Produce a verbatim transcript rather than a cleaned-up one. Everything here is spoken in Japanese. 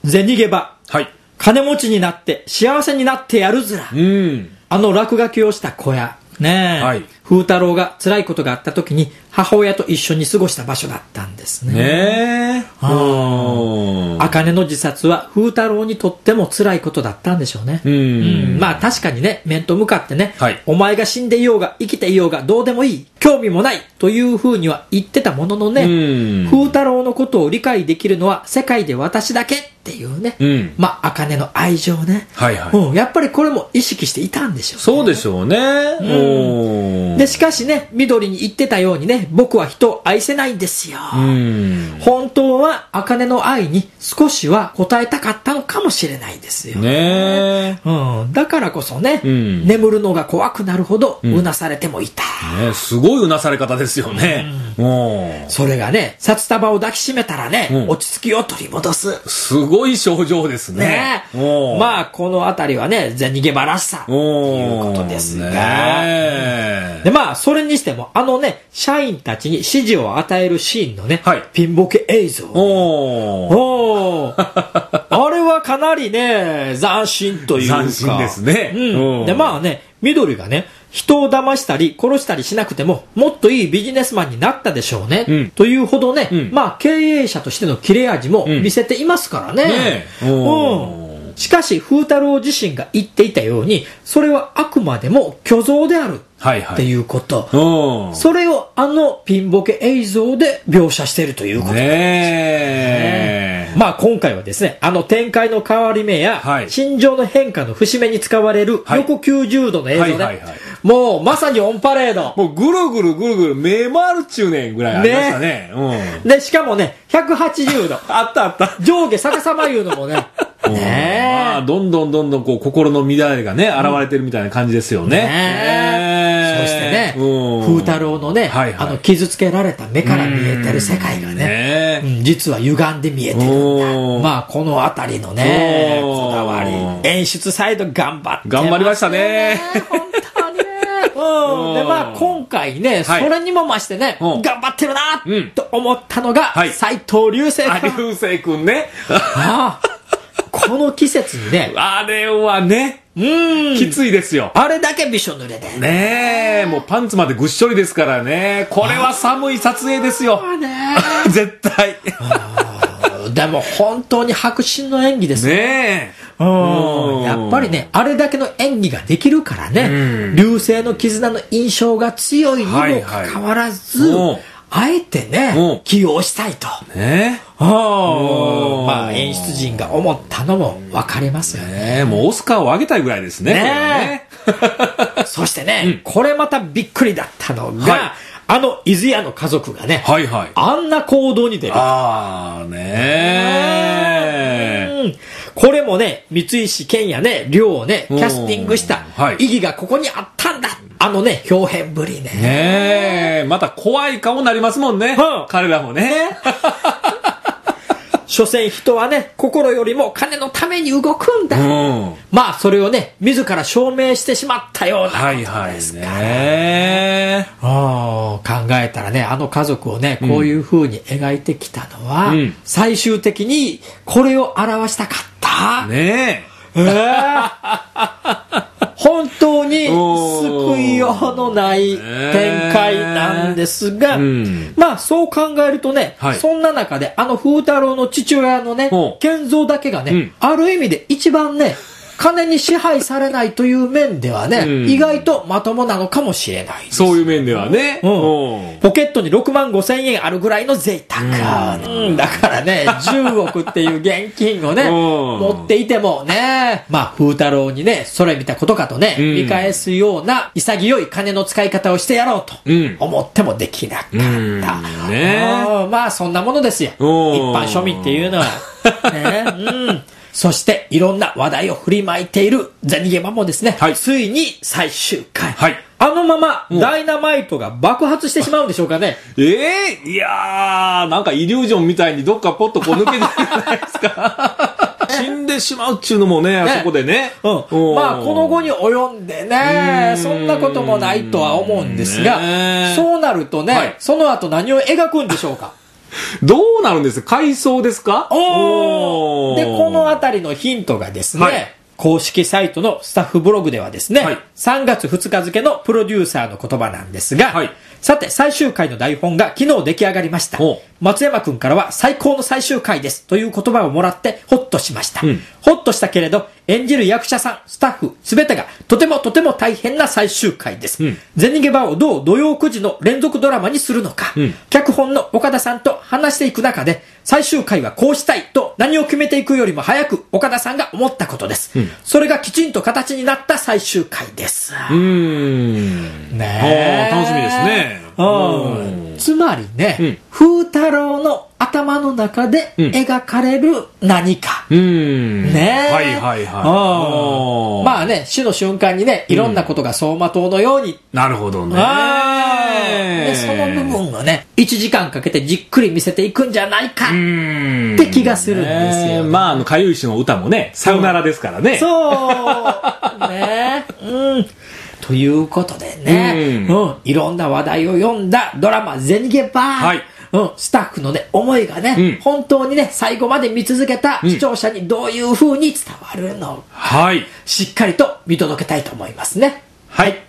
銭ゲバ、 はい、 金持ちになって幸せになってやるずら、 うん、 あの落書きをした小屋ねえ、はい、風太郎が辛いことがあった時に母親と一緒に過ごした場所だったんですね。 ねえ、 茜の自殺は風太郎にとっても辛いことだったんでしょうね。うん、うん、まあ確かにね、面と向かってね、はい、お前が死んでいようが生きていようがどうでもいい、興味もないというふうには言ってたもののね、風太郎のことを理解できるのは世界で私だけっていうね、うん、まあ茜の愛情ね、はいはい、うん、やっぱりこれも意識していたんでしょうね。 そうでしょうね。 うん、でしかしね、緑に言ってたようにね、僕は人を愛せないんですよ。うん、本当は茜の愛に少しは応えたかったのかもしれないですよね。うん、だからこそね、うん、眠るのが怖くなるほどうなされてもいた。 うん、ね、すごいうなされ方ですよね。 うん、それがね、札束を抱きしめたらね、うん、落ち着きを取り戻す。 すごい症状ですね。 ね、まあこのあたりはね、銭ゲバらしさということですが、ね、でまあそれにしてもあのね、社員たちに指示を与えるシーンのね、はい、ピンボケ映像、おおあれはかなりね、斬新というか、 斬新ですね。 うん、でまあね、緑がね、人を騙したり殺したりしなくてももっといいビジネスマンになったでしょうね、うん、というほどね、うん、まあ経営者としての切れ味も見せていますからね、うんね、うん、しかし風太郎自身が言っていたようにそれはあくまでも虚像であるっていうこと、はいはい、それをあのピンボケ映像で描写しているということです、ね、まあ今回はですね、あの展開の変わり目や、はい、心情の変化の節目に使われる横きゅうじゅうどの映像で、はいはいはいはい、もうまさにオンパレード、 もうぐるぐるぐるぐる目回るっちゅうねんぐらいありましたね、 ね、うん、でしかもねひゃくはちじゅうどあったあった上下逆さまいうのもねねまあ、どんどんどんどんこう心の乱れがね現れてるみたいな感じですよね、ね、 そしてね、うん、風太郎のね、はいはい、あの傷つけられた目から見えてる世界がね、ね、うん、実は歪んで見えてるんだ。まあこのあたりのねこだわり、演出サイド頑張ってますね。 頑張りましたね本当にねうん、でまあ今回ね、はい、それにも増してね頑張ってるなと思ったのが斎藤流星君。 流星君ねああこの季節にねあれはねうんきついですよ。 あれだけびしょ濡れでねえ、もうパンツまでぐっしょりですからね。これは寒い撮影ですよ絶対でも本当に迫真の演技ですねえ、うん、やっぱりねあれだけの演技ができるからね、うん、流星の絆の印象が強いにもかかわらず、はいはい、あえてね起用したいとね、まあ演出陣が思ったのも分かりますよ ね, ねもうオスカーをあげたいぐらいです ね, ね, ねそしてね、うん、これまたびっくりだったのが、はい、あの伊豆屋の家族がね、はいはい、あんな行動に出る。 あーねーこれもね三石健也ね亮をねキャスティングした意義がここにあったんだ、はい、あのね表現ぶりねねえまた怖い顔になりますもんね、うん、彼らもねね所詮人はね心よりも金のために動くんだ、うん、まあそれをね自ら証明してしまったようなことですから、はいはいね、あ考えたらねあの家族をねこういう風に描いてきたのは、うん、最終的にこれを表したかったねえ、えー本当に救いようのない展開なんですが、えーうん、まあそう考えるとね、はい、そんな中であの風太郎の父親のね健三だけがね、うん、ある意味で一番ね金に支配されないという面ではね、うん、意外とまともなのかもしれないです。 そういう面ではね、 うん、ポケットにろくまんごせんえんあるぐらいの贅沢、うん、だからねじゅうおくっていう現金をね持っていてもねまあ風太郎にねそれ見たことかとね、うん、見返すような潔い金の使い方をしてやろうと思ってもできなかった、うんね、まあそんなものですよ一般庶民っていうのは、ねうんそしていろんな話題を振りまいている銭ゲバもですね、はい、ついに最終回、はい、あのままダイナマイトが爆発してしまうんでしょうかね。 えー、いやーなんかイリュージョンみたいにどっかポッとこう抜けてるじゃないですか死んでしまうっちゅうのもね、ねあそこでね、 うん、まあこの後に及んでねそんなこともないとは思うんですが、ね、そうなるとね、はい、その後何を描くんでしょうか。 どうなるんですか。回想ですか。 おーでこののあたりのヒントがですね、 はい、 公式サイトのスタッフブログではですね、はい、さんがつふつか付のプロデューサーの言葉なんですが、はい、さて最終回の台本が昨日出来上がりました。松山くんからは最高の最終回ですという言葉をもらってホッとしました、うん、ホッとしたけれど演じる役者さん、スタッフ全てがとてもとても大変な最終回です、うん、銭ゲバをどう土曜くじの連続ドラマにするのか、うん、脚本の岡田さんと話していく中で最終回はこうしたいと何を決めていくよりも早く岡田さんが思ったことです、うん、それがきちんと形になった最終回です。 うーん、ねえ、楽しみですね。 うん、つまりね、うん、風太郎の頭の中で描かれる何か、うん、ねえ、 はいはいはい、 まあね、死の瞬間にね、いろんなことが走馬灯のように、うん、 なるほどね。 でその部分をねいちじかんかけてじっくり見せていくんじゃないかって気がするんですよ、ね、 まああのかゆいしの歌もねさよならですからね。 そうね、うん、ということでね、うんうん、いろんな話題を読んだドラマ銭ゲバー、はい、うん、スタッフのね思いがね、うん、本当にね最後まで見続けた視聴者にどういう風に伝わるのか、はい、しっかりと見届けたいと思いますね。 はい。